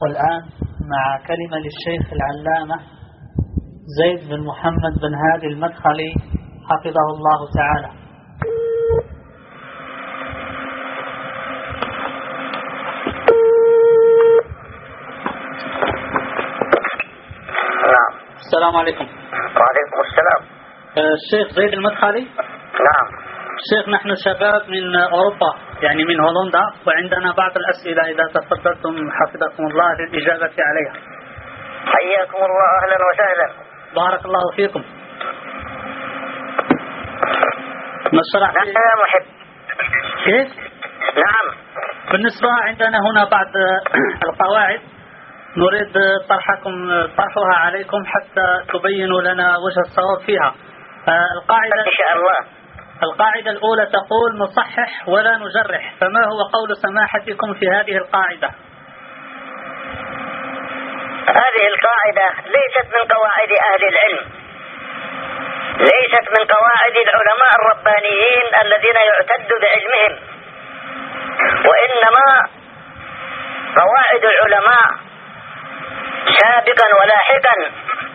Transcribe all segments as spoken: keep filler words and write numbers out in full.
والآن مع كلمة للشيخ العلامة زيد بن محمد بن هادي المدخلي حفظه الله تعالى. نعم. السلام عليكم. وعليكم السلام. الشيخ زيد المدخلي. نعم. شيخ، نحن شباب من أوروبا، يعني من هولندا، وعندنا بعض الأسئلة إذا تفضلتم حفظكم الله للإجابة عليها. حياكم الله، أهلا وسهلا. بارك الله فيكم. نشرح. نعم يا محب. كيف؟ نعم. بالنسبة عندنا هنا بعض القواعد نريد طرحكم طرحها عليكم حتى تبينوا لنا وجه الصواب فيها. القاعدة إن شاء الله. القاعدة الأولى تقول نصحح ولا نجرح، فما هو قول سماحتكم في هذه القاعدة؟ هذه القاعدة ليست من قواعد أهل العلم، ليست من قواعد العلماء الربانيين الذين يعتد بعلمهم، وإنما قواعد العلماء سابقا ولاحقا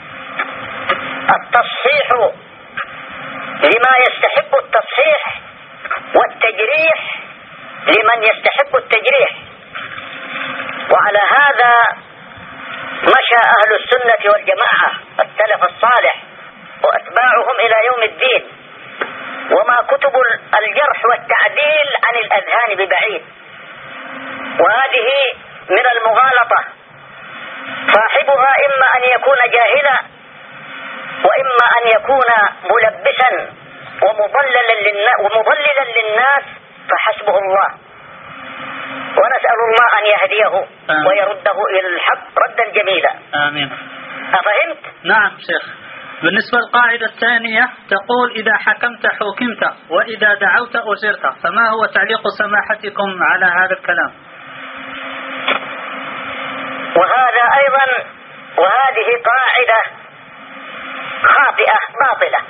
التصحيح لما يستحق التصحيح والتجريح لمن يستحق التجريح. وعلى هذا مشى أهل السنة والجماعة السلف الصالح وأتباعهم إلى يوم الدين، وما كتب الجرح والتعديل عن الأذهان ببعيد، وهذه من المغالطة، صاحبها إما أن يكون جاهلا وإما أن يكون ملبسا ومضللا للناس، فحسبه الله، ونسأل الله أن يهديه آمين. ويرده إلى الحق ردا جميلا. آمين. أفهمت؟ نعم شيخ. بالنسبة للقاعدة الثانية تقول إذا حكمت حكمت وإذا دعوت أجرت، فما هو تعليق سماحتكم على هذا الكلام؟ وهذا أيضا وهذه قاعدة خاطئة باطلة.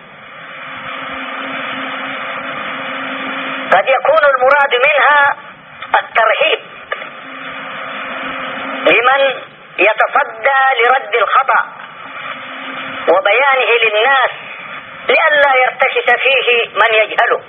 قد يكون المراد منها الترهيب لمن يتصدى لرد الخطأ وبيانه للناس لئلا يرتكس فيه من يجهله،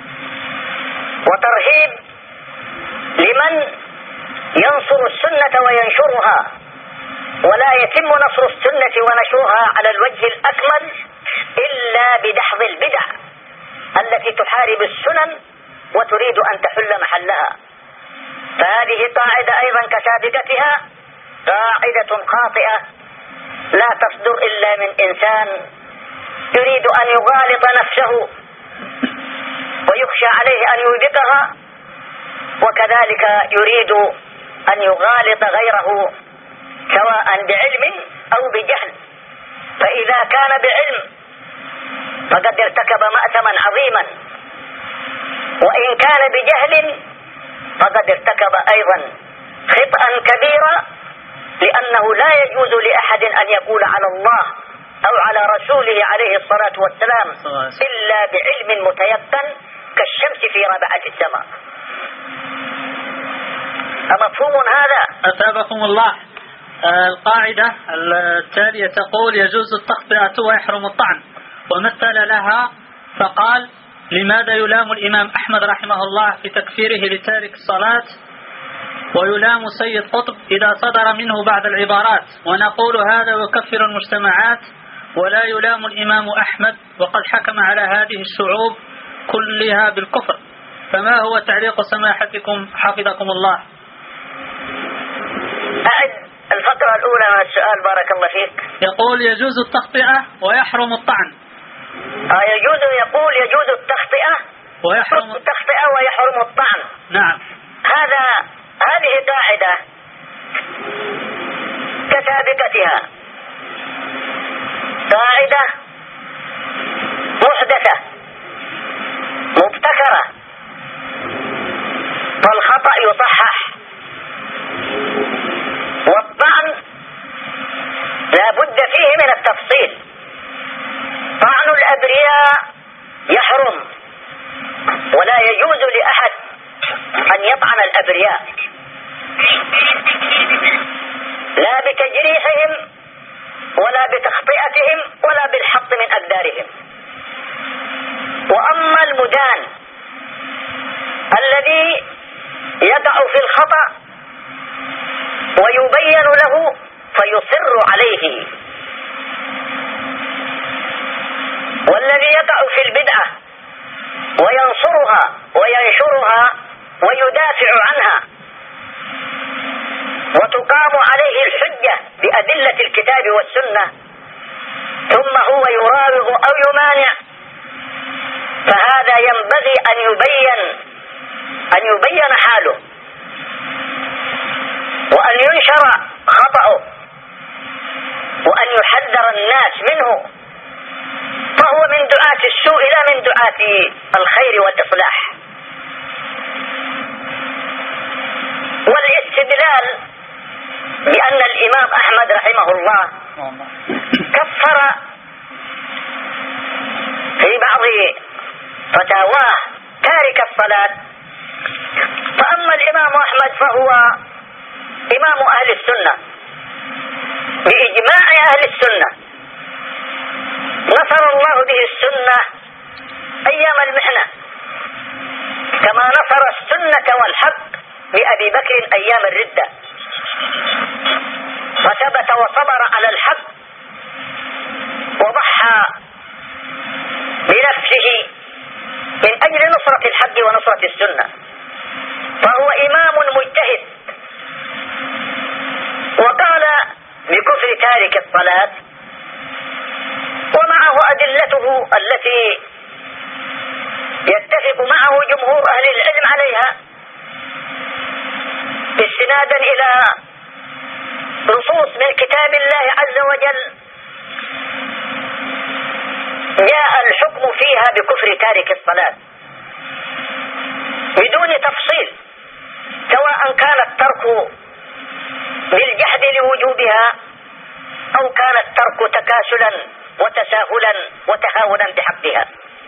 وترهيب لمن ينصر السنة وينشرها، ولا يتم نصر السنة ونشرها على الوجه الأكمل إلا بدحض البدع التي تحارب السنن وتريد أن تحل محلها. فهذه قاعدة أيضا كسابقتها قاعدة خاطئة لا تصدر إلا من إنسان يريد أن يغالط نفسه ويخشى عليه أن يوبقها، وكذلك يريد أن يغالط غيره سواء بعلم أو بجهل. فإذا كان بعلم فقد ارتكب مأثما عظيما، وإن كان بجهل فقد ارتكب أيضا خطأ كبيرا، لأنه لا يجوز لأحد أن يقول على الله أو على رسوله عليه الصلاة والسلام إلا بعلم متيقن كالشمس في ربعة السماء. أمفهوم هذا؟ أثابكم الله. القاعدة التالية تقول يجوز التخطئة ويحرم الطعن، ومثل لها فقال لماذا يلام الإمام أحمد رحمه الله في تكفيره لتارك الصلاة ويلام سيد قطب إذا صدر منه بعض العبارات، ونقول هذا يكفر المجتمعات ولا يلام الإمام أحمد وقد حكم على هذه الشعوب كلها بالكفر، فما هو تعليق سماحتكم حفظكم الله؟ أعد الفقرة الأولى من السؤال بارك الله فيك. يقول يجوز التخطئة ويحرم الطعن. آه يجوز يقول يجوز التخطئة ويحرم التخطئة ويحرم الطعن. نعم. هذا هذه قاعدة كسابقتها، قاعدة محدثة مبتكرة، فالخطأ يصحح، والطعن لا بد فيه من التفصيل. طعن الأبرياء يحرم، ولا يجوز لأحد أن يطعن الأبرياء. لا بتجريحهم ولا بتخطئتهم ولا بالحط من أقدارهم. وأما المدان الذي يقع في الخطأ ويبين له فيصر عليه، والذي يقع في البدعة وينصرها وينشرها ويدافع عنها وتقام عليه الحجة بأدلة الكتاب والسنة ثم هو يراوغ أو يمانع، فهذا ينبغي أن يبين أن يبين حاله وأن ينشر خطأه وأن يحذر الناس منه، فهو من دعاة السوء لا من دعاة الخير والإصلاح. والاستدلال بأن الإمام أحمد رحمه الله كفر في بعض فتاواه تارك الصلاة، فأما الإمام أحمد فهو إمام أهل السنة بإجماع أهل السنة، نصر الله به السنة أيام المحنة كما نصر السنة والحق بأبي بكر أيام الردة، فثبت وصبر على الحق وضحى بنفسه من أجل نصرة الحق ونصرة السنة، فهو إمام مجتهد. وقال بكفر تارك الصلاة ومعه أدلته التي يتفق معه جمهور أهل العلم عليها استنادا إلى نصوص من كتاب الله عز وجل جاء الحكم فيها بكفر تارك الصلاة بدون تفصيل، سواء كان الترك بالجحد لوجوبها أو كان الترك تكاسلا وتساهلا وتهاونا بحقها،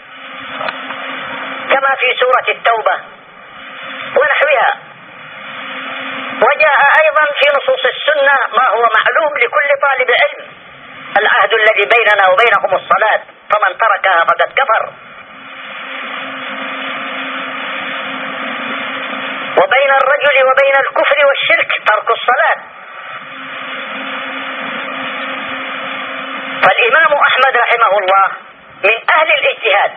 كما في سورة التوبة ونحوها. وجاء أيضا في نصوص السنة ما هو معلوم لكل طالب علم: العهد الذي بيننا وبينهم الصلاة فمن تركها فقد كفر. وبين الرجل وبين الكفر والشرك ترك الصلاة. فالإمام أحمد رحمه الله من أهل الاجتهاد،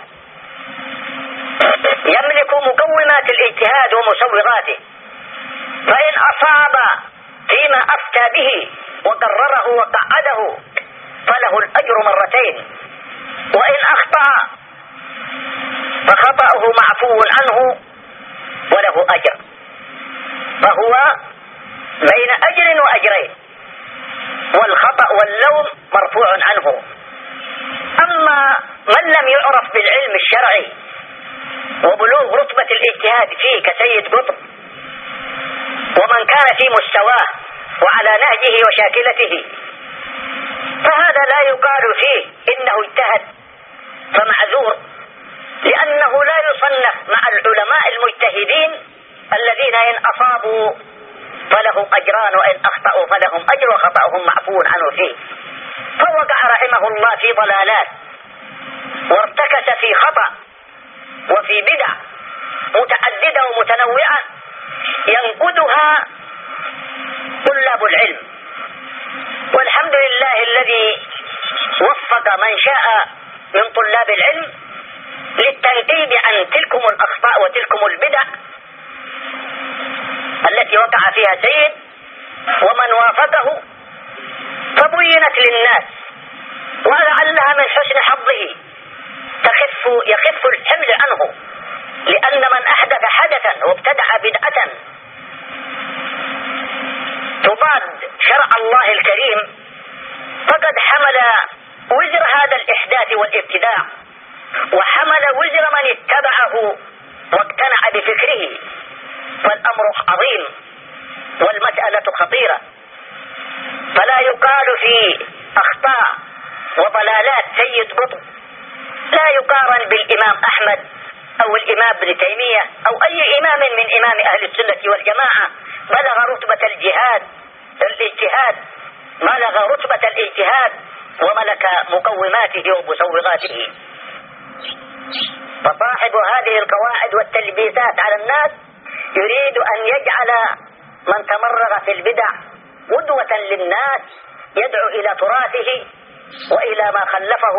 يملك مقومات الاجتهاد ومسوغاته، فإن أصاب فيما أفتى به وقرره وقعده فله الأجر مرتين، وإن أخطأ فخطأه معفو عنه وله أجر، فهو بين أجر وأجرين، والخطأ واللوم مرفوع عنه. أما من لم يعرف بالعلم الشرعي وبلوغ رتبة الاجتهاد فيه كسيد قطب ومن كان في مستواه وعلى نهجه وشاكلته، فهذا لا يقال فيه إنه اجتهد فمعذور، لأنه لا يصنف مع العلماء المجتهدين الذين إن أصابوا فلهم أجران وإن أخطأوا فلهم أجر وخطأهم معفو عنه فيه. فوقع رحمه الله في ضلالات وارتكس في خطأ وفي بدع متعددة ومتنوعة ينقدها طلاب العلم. والحمد لله الذي وفق من شاء من طلاب العلم للتنقيب عن تلكم الأخطاء وتلكم البدع التي وقع فيها سيد ومن وافقه، فبينت للناس، ولعلها من حسن حظه تخف يخف الحمل عنه، لأن من أحدث حدثا وابتدع بدعة تضاد شرع الله الكريم فقد حمل وزر هذا الإحداث والابتداع، وحمل وزر من اتبعه واقتنع بفكره. فالأمر عظيم والمسألة خطيرة، فلا يقال في أخطاء وضلالات سيد قطب لا يقارن بالإمام أحمد أو الإمام ابن تيمية أو أي إمام من إمام أهل السنة والجماعة بلغ رتبة الجهاد الاجتهاد، بلغ رتبة الاجتهاد وملك مقوماته ومسوغاته. فصاحب هذه القواعد والتلبيسات على الناس يريد أن يجعل من تمرغ في البدع قدوة للناس، يدعو إلى تراثه وإلى ما خلفه.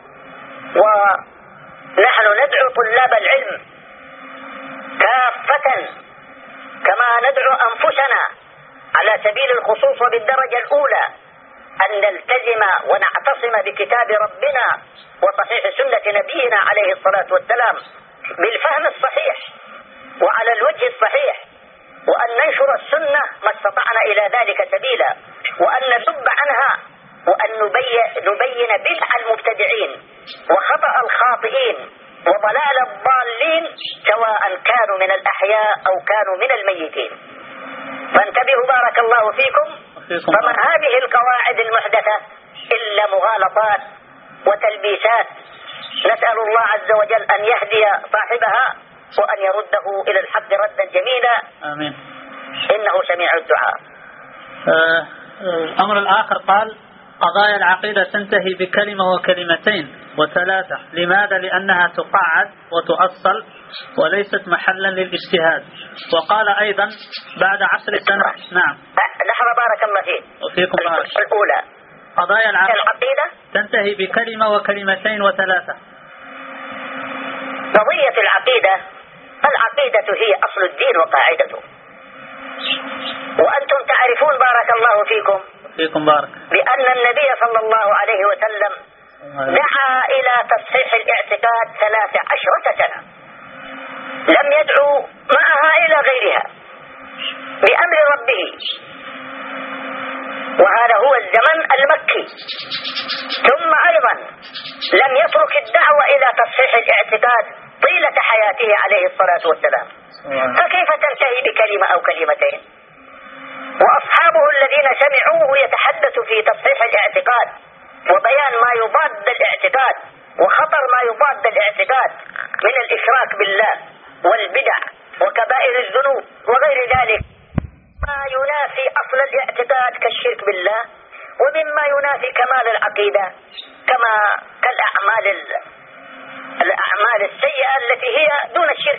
ونحن ندعو طلاب العلم كافة كما ندعو أنفسنا على سبيل الخصوص وبالدرجة الأولى أن نلتزم ونعتصم بكتاب ربنا وصحيح سنة نبينا عليه الصلاة والسلام بالفهم الصحيح وعلى الوجه الصحيح، وأن ننشر السنة ما استطعنا إلى ذلك سبيلا، وأن نذب عنها، وأن نبين, نبين بدع المبتدعين وخطأ الخاطئين وضلال الضالين سواء كانوا من الأحياء أو كانوا من الميتين. فانتبهوا بارك الله فيكم. فما هذه القواعد المحدثة إلا مغالطات وتلبيسات، نسأل الله عز وجل أن يهدي صاحبها وأن يرده إلى الحق ردا جميلا. آمين. إنه سميع الدعاء. آه الأمر الآخر قال قضايا العقيدة تنتهي بكلمة وكلمتين وثلاثة، لماذا؟ لأنها تقعد وتؤصل وليست محلا للاجتهاد. وقال أيضا بعد عشر سنوات. نعم لحظة بارك الله فيك. وفيكم بارك. الأولى قضايا العقيدة تنتهي بكلمة وكلمتين وثلاثة. قضية العقيدة، العقيدة هي أصل الدين وقاعدته، وأنتم تعرفون بارك الله فيكم فيكم بارك بأن النبي صلى الله عليه وسلم دعا إلى تصحيح الاعتقاد ثلاث عشرة سنة، لم يدعو معها إلى غيرها بأمر ربه، وهذا هو الزمن المكي. ثم أيضا لم يترك الدعوة إلى تصحيح الاعتقاد طيلة حياته عليه الصلاة والسلام، فكيف تنتهي بكلمة أو كلمتين؟ وأصحابه الذين سمعوه يتحدث في تصحيح الاعتقاد وبيان ما يضاد الاعتقاد وخطر ما يضاد الاعتقاد من الإشراك بالله والبدع وكبائر الذنوب وغير ذلك، ما ينافي أصل الاعتقاد كالشرك بالله، ومما ينافي كمال العقيدة كما كالأعمال الأعمال السيئة التي هي دون الشرك.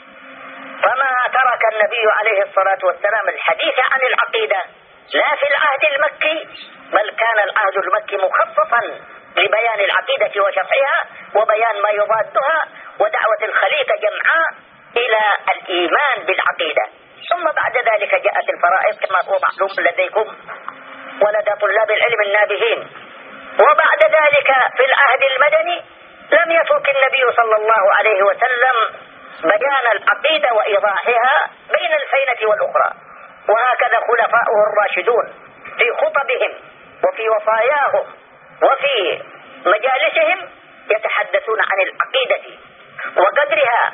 فما ترك النبي عليه الصلاة والسلام الحديث عن العقيدة لا في العهد المكي، بل كان العهد المكي مخصصا لبيان العقيدة وشرحها وبيان ما يضادها ودعوة الخليقة جمعاء إلى الإيمان بالعقيدة. ثم بعد ذلك جاءت الفرائض كما هو معلوم لديكم ولدى طلاب العلم النابهين. وبعد ذلك في العهد المدني لم يترك النبي صلى الله عليه وسلم بيان العقيدة وإيضاحها بين الفينة والأخرى، وهكذا خلفاؤه الراشدون في خطبهم وفي وصاياهم وفي مجالسهم يتحدثون عن العقيدة وقدرها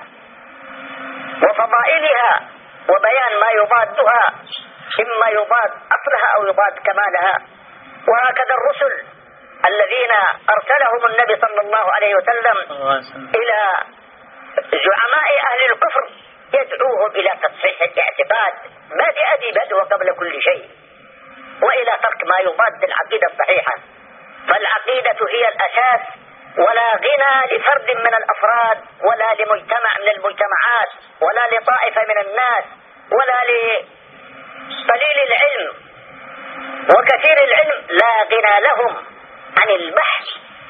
وفضائلها وبيان ما يضادها، إما يضاد أصلها أو يضاد كمالها. وهكذا الرسل الذين أرسلهم النبي صلى الله عليه وسلم إلى زعماء أهل الكفر يدعوهم إلى تصحيح الاعتقاد بادئ بدء وقبل كل شيء، وإلى ترك ما يضاد العقيدة الصحيحة. فالعقيدة هي الأساس، ولا غنى لفرد من الأفراد ولا لمجتمع من المجتمعات ولا لطائفة من الناس ولا لقليل العلم وكثير العلم، لا غنى لهم عن البحث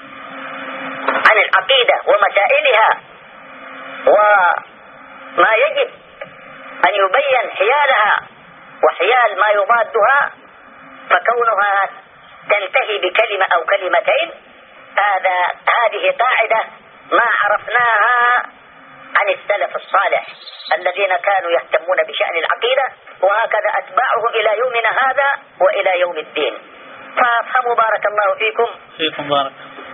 عن العقيدة ومسائلها وما يجب أن يبين حيالها وحيال ما يضادها. فكونها تنتهي بكلمة أو كلمتين هذا هذه قاعدة ما عرفناها عن السلف الصالح الذين كانوا يهتمون بشأن العقيدة، وهكذا أتباعهم إلى يومنا هذا وإلى يوم الدين. فافهموا بارك الله فيكم. فيكم بارك.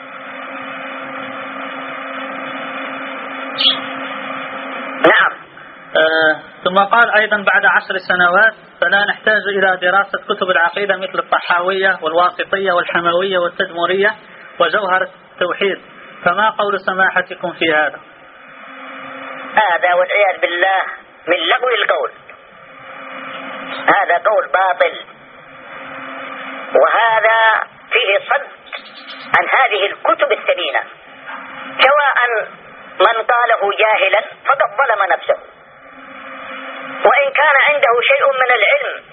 نعم. آه ثم قال أيضا بعد عشر سنوات فلا نحتاج إلى دراسة كتب العقيدة مثل الطحاوية والواسطية والحموية والتدمرية وجوهر التوحيد، فما قول سماحتكم في هذا؟ هذا والعياذ بالله من لغو القول، هذا قول باطل صد عن هذه الكتب الثمينة، سواء من قاله جاهلا فقد ظلم نفسه، وإن كان عنده شيء من العلم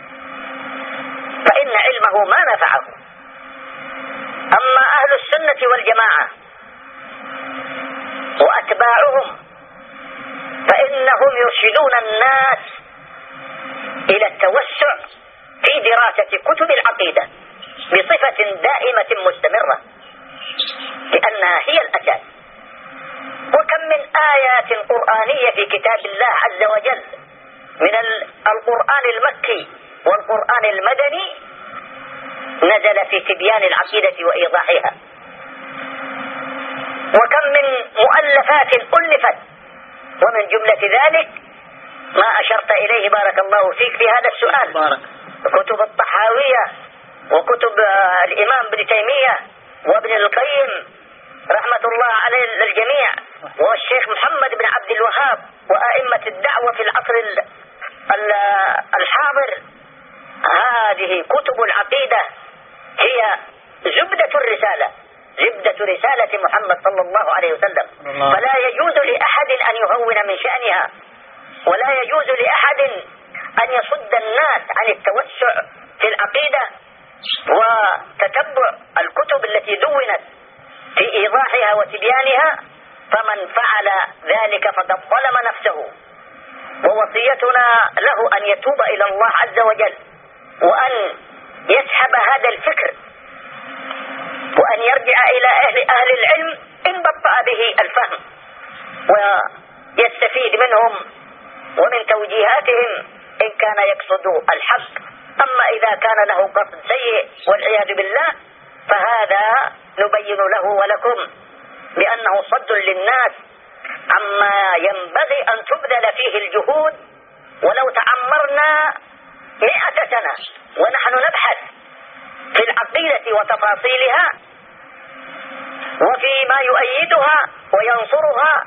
فإن علمه ما نفعه. أما أهل السنة والجماعة وأتباعهم فإنهم يرشدون الناس إلى التوسع في دراسة كتب العقيدة بصفة دائمة مستمرة، لأنها هي الأساس. وكم من آيات قرآنية في كتاب الله عز وجل من القرآن المكي والقرآن المدني نزل في تبيان العقيدة وإيضاحها، وكم من مؤلفات ألفت، ومن جملة ذلك ما أشرت إليه بارك الله فيك في هذا السؤال بارك. كتب الطحاوية وكتب الإمام ابن تيمية وابن القيم رحمة الله عليه الجميع، والشيخ محمد بن عبد الوهاب وأئمة الدعوة في العصر الحاضر. هذه كتب العقيدة هي زبدة الرسالة، زبدة رسالة محمد صلى الله عليه وسلم، فلا يجوز لأحد أن يهون من شأنها، ولا يجوز لأحد أن يصد الناس عن التوسع في العقيدة وتتبع الكتب التي دونت في إيضاحها وتبيانها. فمن فعل ذلك فقد ظلم نفسه، ووصيتنا له أن يتوب إلى الله عز وجل، وأن يسحب هذا الفكر، وأن يرجع إلى أهل, أهل العلم إن بطأ به الفهم، ويستفيد منهم ومن توجيهاتهم إن كان يقصد الحق. أما إذا كان له قصد سيء والعياذ بالله فهذا نبين له ولكم بأنه صد للناس عما ينبغي أن تبذل فيه الجهود. ولو تعمرنا مئة سنة ونحن نبحث في العقيدة وتفاصيلها وفي ما يؤيدها وينصرها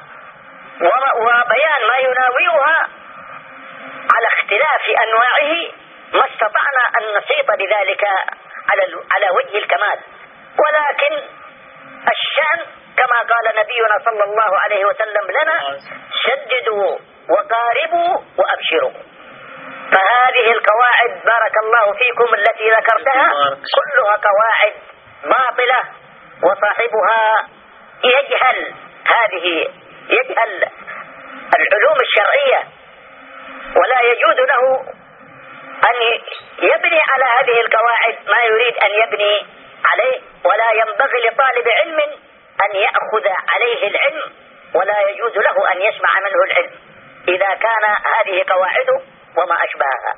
وبيان ما يناوئها على اختلاف أنواعه، ما استطعنا أن نصيب بذلك على على وجه الكمال. ولكن الشأن كما قال نبينا صلى الله عليه وسلم لنا: شددوا وقاربوا وأبشروا. فهذه القواعد بارك الله فيكم التي ذكرتها كلها قواعد باطلة، وصاحبها يجهل هذه يجهل العلوم الشرعية، ولا يجوز له أن يبني على هذه القواعد ما يريد أن يبني عليه، ولا ينبغي لطالب علم أن يأخذ عليه العلم، ولا يجوز له أن يسمع منه العلم إذا كان هذه قواعده وما أشبهها.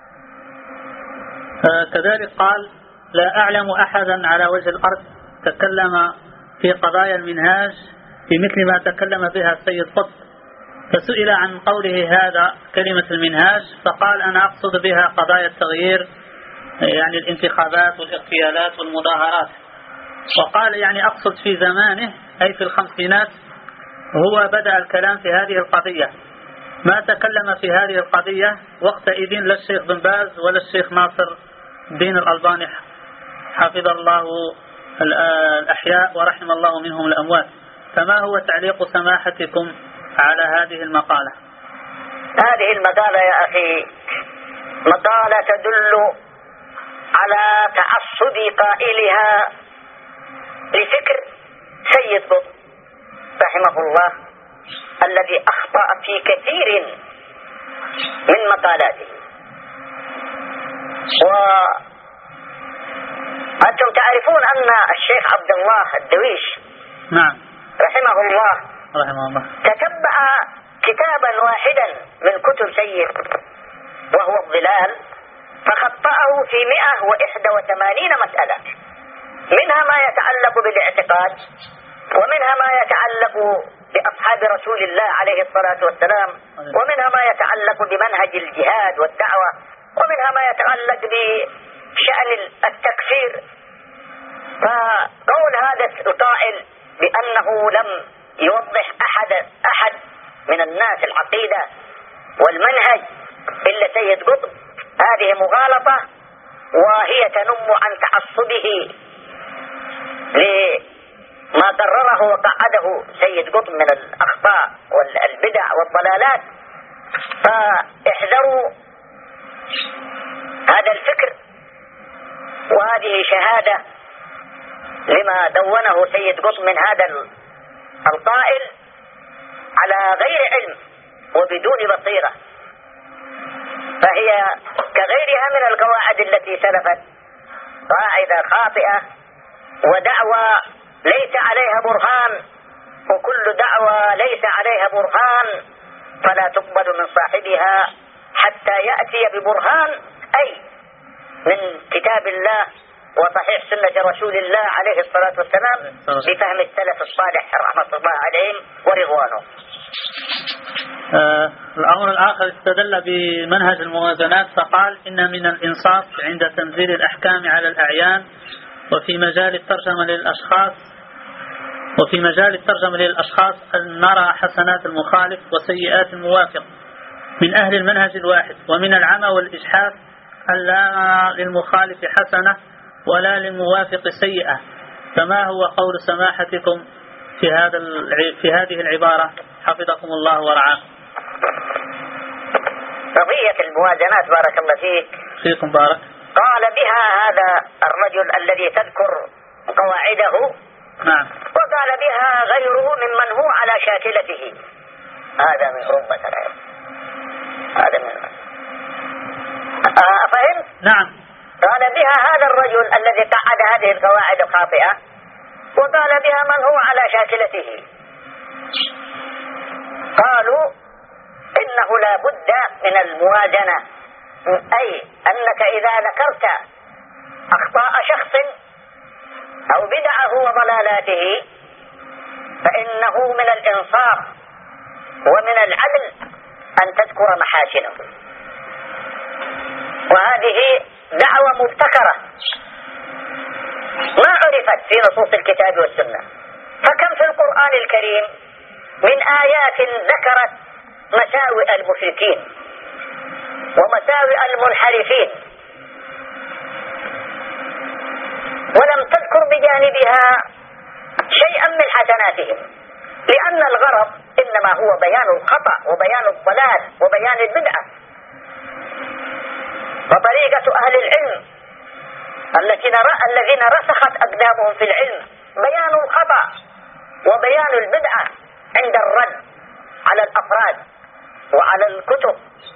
كذلك قال: لا أعلم أحدا على وجه الأرض تكلم في قضايا المنهاج في مثل ما تكلم بها السيد قطب، فسئل عن قوله هذا كلمة المنهاج فقال: أنا أقصد بها قضايا التغيير، يعني الانتخابات والاغتيالات والمظاهرات. وقال: يعني أقصد في زمانه أي في الخمسينات هو بدأ الكلام في هذه القضية، ما تكلم في هذه القضية وقتئذ لا الشيخ بن باز ولا الشيخ ناصر الدين الألباني حفظ الله الأحياء ورحم الله منهم الأموات. فما هو تعليق سماحتكم على هذه المقالة؟ هذه المقالة يا أخي مقالة تدل على تعصب قائلها لفكر سيد قطب رحمه الله الذي أخطأ في كثير من مقالاته. وأنتم تعرفون أن الشيخ عبد الله الدويش نعم رحمه الله رحمه الله تتبع كتابا واحدا من كتب سيد وهو الظلال، فخطأه في مئة وإحدى وثمانين مسألة، منها ما يتعلق بالاعتقاد، ومنها ما يتعلق بأصحاب رسول الله عليه الصلاة والسلام، ومنها ما يتعلق بمنهج الجهاد والدعوة، ومنها ما يتعلق بشأن التكفير. فقول هذا القائل بأنه لم يوضح أحد أحد من الناس العقيدة والمنهج إلا سيد قطب هذه مغالطة، وهي تنم عن تعصبه له سيد قطب من الأخطاء والبدع والضلالات، فاحذروا هذا الفكر. وهذه شهادة لما دونه سيد قطب من هذا القائل على غير علم وبدون بصيرة، فهي كغيرها من القواعد التي سلفت، قاعدة خاطئة ودعوة ليس عليها برهان، وكل دعوة ليس عليها برهان فلا تقبل من صاحبها حتى يأتي ببرهان، أي من كتاب الله وصحيح سنة رسول الله عليه الصلاة والسلام بفهم السلف الصالح رحمة الله عليهم ورضوانه. آه الأمر الآخر استدل بمنهج الموازنات فقال إن من الإنصاف عند تنزيل الأحكام على الأعيان وفي مجال الترجمة للأشخاص وفي مجال الترجمة للأشخاص أن نرى حسنات المخالف وسيئات الموافق من أهل المنهج الواحد، ومن العمى والإجحاف أن لا للمخالف حسنة ولا للموافق سيئة. فما هو قول سماحتكم في هذا في هذه العبارة حفظكم الله ورعاه؟ قضية الموازنات بارك الله فيك فيكم بارك، قال بها هذا الرجل الذي تذكر قواعده، نعم، وقال بها غيره ممن هو على شاكلته. هذا من ربة العلم، هذا من آه فهمت؟ نعم. قال بها هذا الرجل الذي قعد هذه القواعد الخاطئة، وقال بها من هو على شاكلته. قالوا إنه لا بد من الموازنة، أي أنك إذا ذكرت أخطاء شخص أو بدعه وضلالاته فإنه من الإنصاف ومن العدل أن تذكر محاسنه. وهذه دعوة مبتكرة ما عرفت في نصوص الكتاب والسنة، فكم في القرآن الكريم من آيات ذكرت مساوئ المشركين ومساوئ المنحرفين، ولم تذكر بجانبها شيئا من حسناتهم، لأن الغرض إنما هو بيان الخطأ وبيان الضلال وبيان البدعة. وطريقة أهل العلم الذين رسخت أقدامهم في العلم بيان الخطأ وبيان البدعة عند الرد على الأفراد وعلى الكتب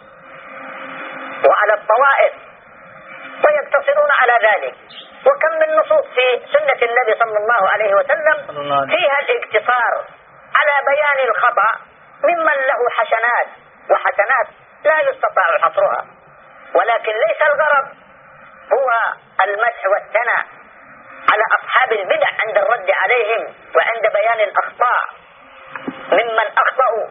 وعلى الطوائف، ويقتصرون على ذلك. وكم من نصوص في سنة النبي صلى الله عليه وسلم فيها الاقتصار على بيان الخطأ ممن له حسنات وحسنات لا يستطاع حصرها، ولكن ليس الغرض هو المدح والثناء على أصحاب البدع عند الرد عليهم وعند بيان الأخطاء ممن أخطأوا.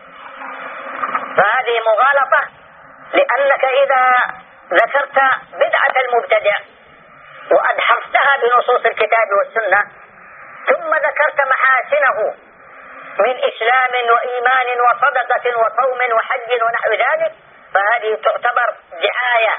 فهذه مغالطة، لأنك إذا ذكرت بدعة المبتدع وأدحفتها بنصوص الكتاب والسنة ثم ذكرت محاسنه من إسلام وإيمان وصدقة وصوم وحج ونحو ذلك، فهذه تعتبر دعاية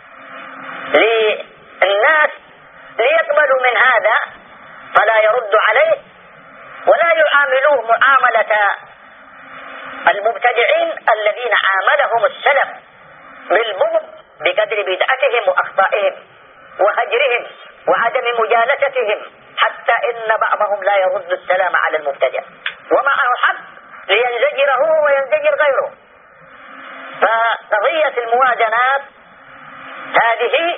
للناس ليقبلوا من هذا فلا يرد عليه ولا يعاملوه معاملة المبتدعين الذين عاملهم السلف بالبغض بقدر بدعتهم وأخطائهم وهجرهم وعدم مجالستهم، حتى إن بعضهم لا يرد السلام على المبتدع ومعه حق لينزجره وينزجر غيره. فقضية الموازنات هذه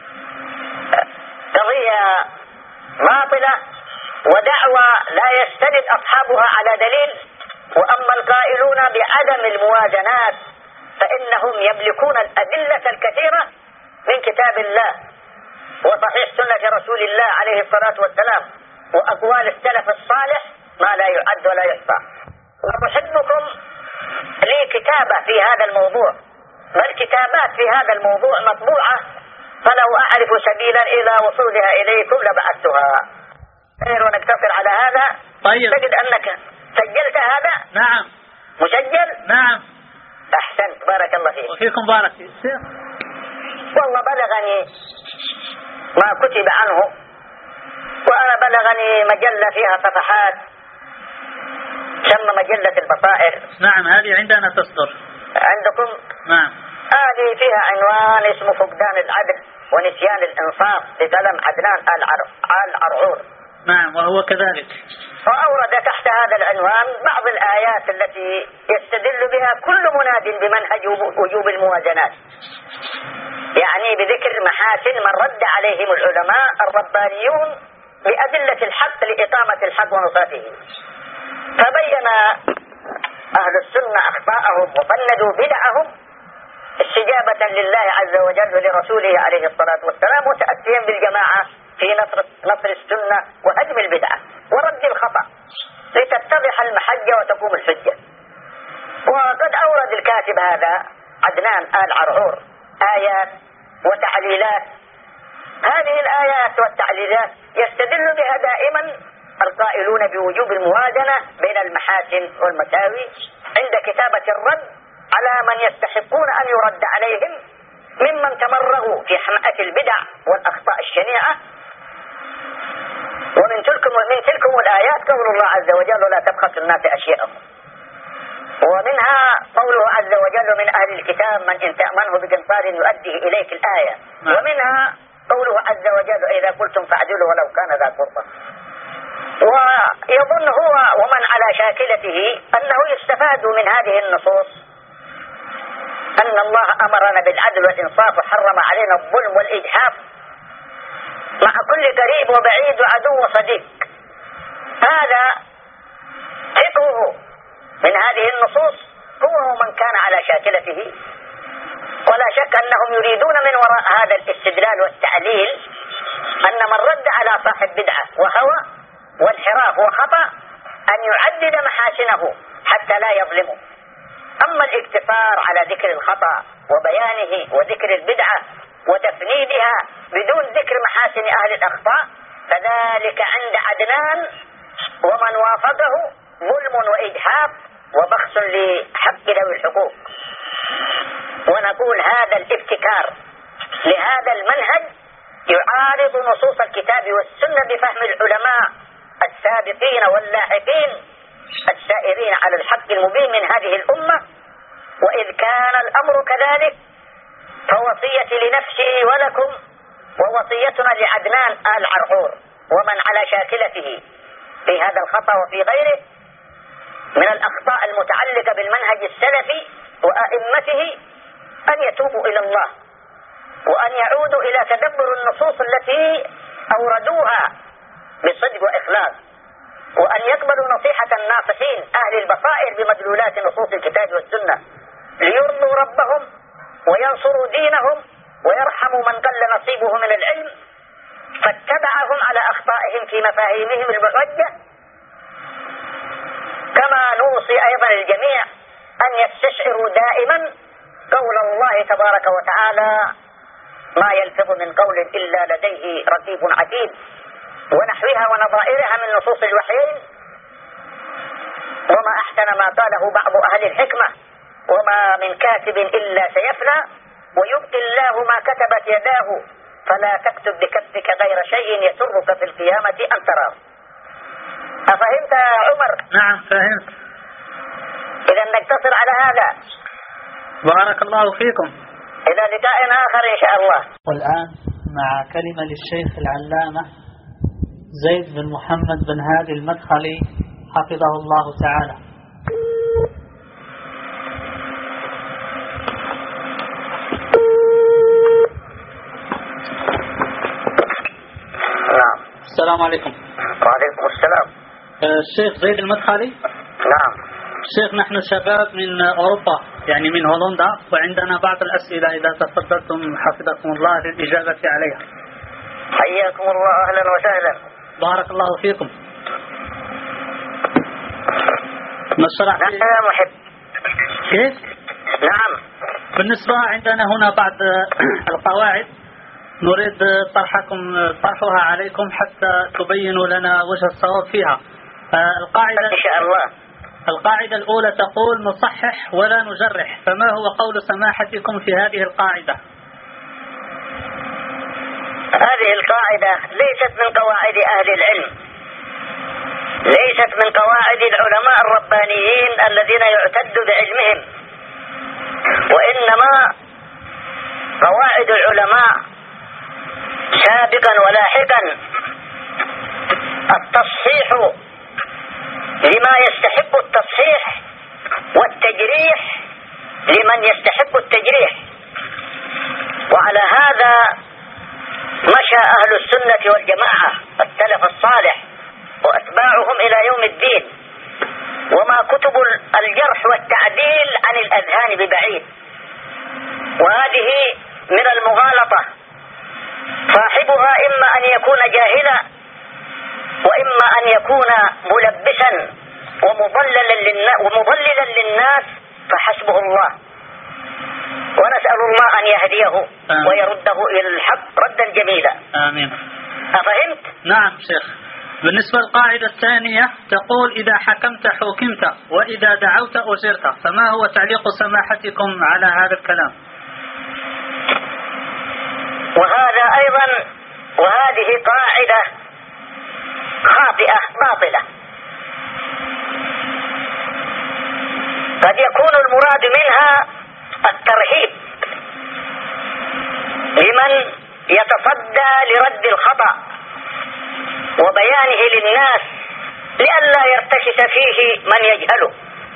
قضية باطلة ودعوة لا يستند أصحابها على دليل. وأما القائلون بعدم الموازنات فإنهم يملكون الأدلة الكثيرة من كتاب الله وصحيح سنة رسول الله عليه الصلاة والسلام وأقوال السلف الصالح ما لا يعد ولا يحصى. وأحبكم لي كتابة في هذا الموضوع، بل كتابات في هذا الموضوع مطبوعة، فلو أعرف سبيلا إلى وصولها إليكم لبعثتها. خير ونقتصر على هذا. طيب، تجد أنك سجلت هذا؟ نعم. مسجل؟ نعم. أحسنت، بارك الله فيك. وفيكم بارك. والله بلغني ما كتب عنه، وأنا بلغني مجلة فيها صفحات سمى مجلة البصائر. نعم هذه عندنا تصدر. عندكم؟ نعم. هذه فيها عنوان اسمه فقدان العدل ونسيان الإنصاف لقلم عدنان آل عرعور. نعم وهو كذلك. وأورد تحت هذا العنوان بعض الآيات التي يستدل بها كل مناد بمنهج وجوب الموازنات، يعني بذكر محاسن من رد عليهم العلماء الربانيون بأدلة الحق لإقامة الحق ونصرته. فبين أهل السنة أخطاءهم وفندوا بدعهم استجابة لله عز وجل ولرسوله عليه الصلاة والسلام، متأتيا بالجماعة في نصر, نصر السنة وهدم البدعة ورد الخطأ لتتضح المحجة وتقوم الحجة. وقد أورد الكاتب هذا عدنان آل عرعور آيات وتعليلات. هذه الآيات والتعليلات يستدل بها دائما القائلون بوجوب الموازنة بين المحاسن والمساوي عند كتابة الرد على من يستحقون أن يرد عليهم ممن تمرغوا في حمأة البدع والأخطاء الشنيعة. ومن تلكم من تلكم الآيات قول الله عز وجل ولا تبخسوا الناس أشياءهم، ومنها قوله عز وجل من أهل الكتاب من إن تأمنه بقنطار يؤديه إليك الآية، ومنها قوله عز وجل إذا قلتم فاعدلوا ولو كان ذا قربى. ويظن هو ومن على شاكلته أنه يستفاد من هذه النصوص أن الله أمرنا بالعدل والإنصاف وحرم علينا الظلم والإجحاف مع كل قريب وبعيد وعدو وصديق. هذا فقهه من هذه النصوص هو ومن كان على شاكلته. ولا شك أنهم يريدون من وراء هذا الاستدلال والتعليل أن من رد على صاحب بدعة وهوى وانحراف وخطأ أن يعدد محاسنه حتى لا يظلمه. أما الاقتصار على ذكر الخطأ وبيانه وذكر البدعة وتفنيدها بدون ذكر محاسن أهل الأخطاء فذلك عند عدنان ومن وافقه ظلم وإجحاف وبخس لحق ذوي الحقوق. ونقول هذا الابتكار لهذا المنهج يعارض نصوص الكتاب والسنة بفهم العلماء السابقين واللاحقين السائرين على الحق المبين من هذه الأمة. وإذ كان الأمر كذلك فوصيتي لنفسي ولكم ووصيتنا لعدنان آل عرعور ومن على شاكلته في هذا الخطأ وفي غيره من الأخطاء المتعلقة بالمنهج السلفي وأئمته أن يتوبوا إلى الله وأن يعودوا إلى تدبر النصوص التي أوردوها بصدق وإخلاص، وأن يقبلوا نصيحة الناصحين أهل البصائر بمدلولات نصوص الكتاب والسنة ليرضوا ربهم وينصروا دينهم ويرحموا من قل نصيبه من العلم فاتبعهم على أخطائهم في مفاهيمهم المحجة. كما نوصي أيضا الجميع أن يستشعروا دائما قول الله تبارك وتعالى ما يلفظ من قول إلا لديه رقيب عتيد ونحوها ونظائرها من نصوص الوحيين. وما أحسن ما قاله بعض أهل الحكمة وما من كاتب إلا سيفنى ويبقي الله ما كتبت يداه فلا تكتب بكتبك غير شيء يسرك في القيامة أن تراه. أفهمت يا عمر؟ نعم فهمت. إذا نقتصر على هذا. بارك الله فيكم. إلى لقاء آخر إن شاء الله. والآن مع كلمة للشيخ العلامة زيد بن محمد بن هادي المدخلي حفظه الله تعالى. نعم. السلام عليكم. وعليكم السلام. الشيخ زيد المدخلي. نعم. شيخ نحن شباب من أوروبا يعني من هولندا وعندنا بعض الأسئلة إذا تفضلتم حفظكم الله للإجابة عليها. حياكم الله أهلا وسهلا. بارك الله فيكم. نشرح نعم يا محب. كيف؟ نعم. بالنسبة عندنا هنا بعض القواعد نريد طرحكم طرحها عليكم حتى تبينوا لنا وجه الصواب فيها. القاعدة إن شاء الله. القاعدة الأولى تقول نصحح ولا نجرح، فما هو قول سماحتكم في هذه القاعدة؟ هذه القاعدة ليست من قواعد أهل العلم ليست من قواعد العلماء الربانيين الذين يعتد بعلمهم، وإنما قواعد العلماء سابقا ولاحقا التصحيح لما يستحق التصحيح والتجريح لمن يستحق التجريح. وعلى هذا مشى أهل السنة والجماعة السلف الصالح وأتباعهم إلى يوم الدين، وما كتب الجرح والتعديل عن الأذهان ببعيد. وهذه من المغالطة، صاحبها إما أن يكون جاهلا وإما أن يكون ملبسا ومضللا للناس فحسبه الله، ونسأل الله أن يهديه آمين. ويرده إلى الحق ردا جميلا. آمين. أفهمت؟ نعم شيخ. بالنسبة للقاعدة الثانية تقول إذا حكمت حكمت وإذا دعوت أجرت، فما هو تعليق سماحتكم على هذا الكلام؟ وهذا أيضا وهذه قاعدة خاطئة باطلة. قد يكون المراد منها الترهيب لمن يتصدى لرد الخطأ وبيانه للناس لئلا يرتكس فيه من يجهله،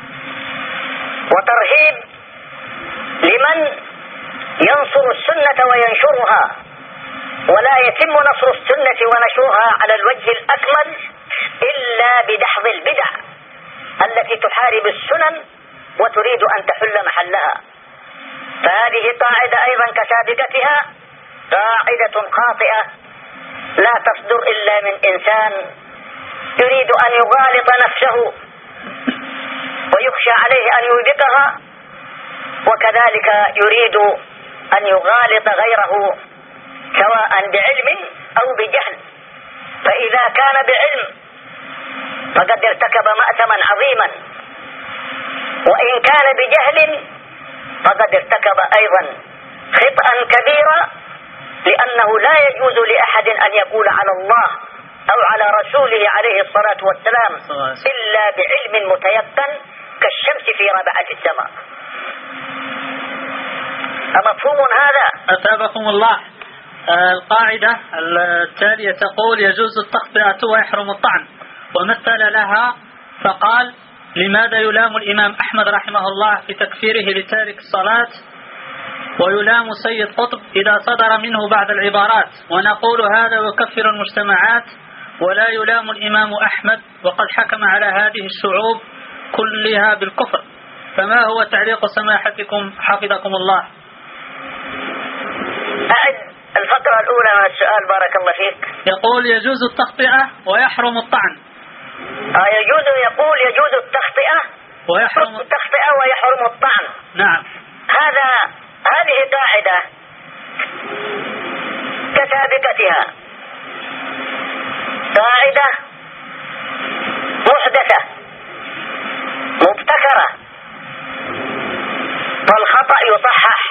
وترهيب لمن ينصر السنة وينشرها، ولا يتم نصر السنة ونشرها على الوجه الأكمل إلا بدحض البدع التي تحارب السنن وتريد أن تحل محلها. فهذه قاعدة أيضا كسابقتها قاعدة خاطئة لا تصدر إلا من إنسان يريد أن يغالط نفسه ويخشى عليه أن يوبقها، وكذلك يريد أن يغالط غيره سواء بعلم أو بجهل. فإذا كان بعلم فقد ارتكب مأثما عظيما، وإن كان بجهل فقد ارتكب أيضا خطأ كبيرا، لأنه لا يجوز لأحد أن يقول على الله أو على رسوله عليه الصلاة والسلام إلا بعلم متيقن كالشمس في ربعة السماء. أمفهوم هذا؟ أثابكم الله. القاعدة التالية تقول يجوز التخطئة ويحرم الطعن، ومثل لها فقال لماذا يلام الإمام أحمد رحمه الله في تكفيره لتارك الصلاة، ويلام سيد قطب إذا صدر منه بعض العبارات، ونقول هذا يكفر المجتمعات، ولا يلام الإمام أحمد وقد حكم على هذه الشعوب كلها بالكفر. فما هو تعليق سماحتكم حفظكم الله؟ أعد الفقرة الأولى من السؤال بارك الله فيك. يقول يجوز التخطئة ويحرم الطعن. آه يجوز يقول يجوز التخطئة ويحرم التخطئة ويحرم الطعن. نعم. هذا هذه قاعدة كسابقتها، قاعدة محدثة مبتكرة، فالخطأ يصحح،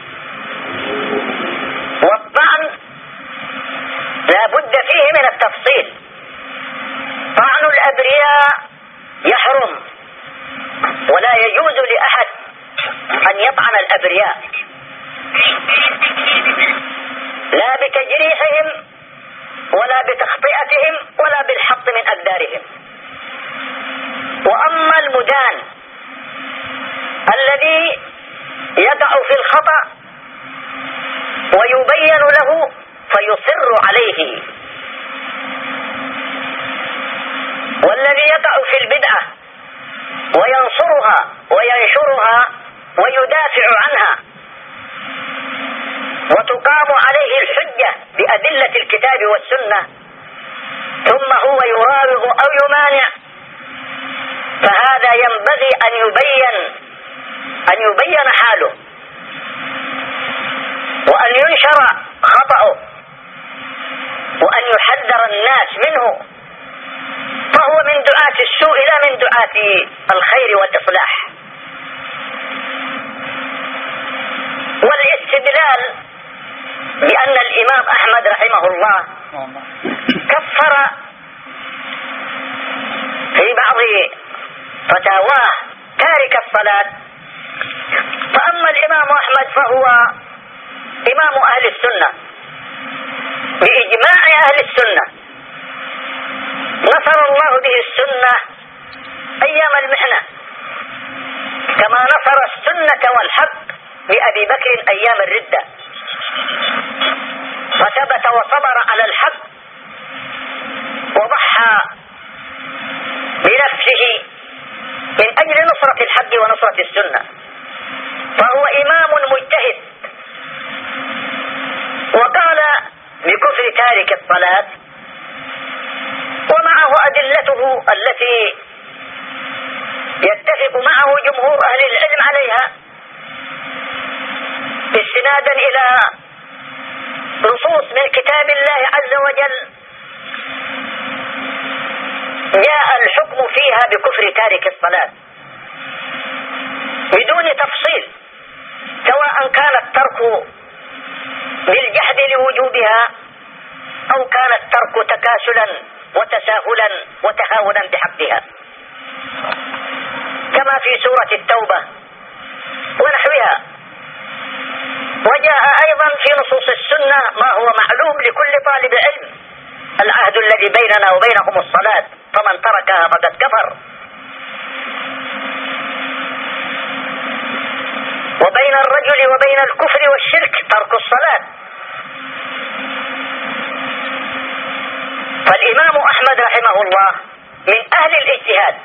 والطعن لا بد فيه من التفصيل. طعن الأبرياء يحرم، ولا يجوز لأحد أن يطعن الأبرياء لا بتجريحهم ولا بتخطئتهم ولا بالحط من أقدارهم. وأما المدان الذي يقع في الخطأ ويبين له فيصر عليه، والذي يقع في البدعة وينصرها وينشرها ويدافع عنها وتقام عليه الحجة بأدلة الكتاب والسنة، ثم هو يراوغ أو يمانع، فهذا ينبغي أن يبين أن يبين حاله وأن ينشر خطأه وأن يحذر الناس منه، فهو من دعاة السوء لا من دعاة الخير والإصلاح. والاستدلال بأن الإمام أحمد رحمه الله كفر بعض فتاواه تارك الصلاة. فأما الإمام أحمد فهو إمام أهل السنة بإجماع أهل السنة، نصر الله به السنة أيام المحنة كما نصر السنة والحق بأبي بكر أيام الردة، فثبت وصبر على الحق وضحى بنفسه من أجل نصرة الحق ونصرة السنة، فهو إمام مجتهد. وقال بكفر تارك الصلاة ومعه أدلته التي يتفق معه جمهور أهل العلم عليها استنادا إلى نصوص من كتاب الله عز وجل جاء الحكم فيها بكفر تارك الصلاة بدون تفصيل، سواء كان الترك بالجحد لوجوبها أو كان الترك تكاسلا وتساهلا وتهاونا بحقها، كما في سورة التوبة ونحوها. وجاء أيضا في نصوص السنة ما هو معلوم لكل طالب علم: العهد الذي بيننا وبينهم الصلاة، فمن تركها فقد كفر. وبين الرجل وبين الكفر والشرك ترك الصلاة. فالإمام أحمد رحمه الله من أهل الاجتهاد،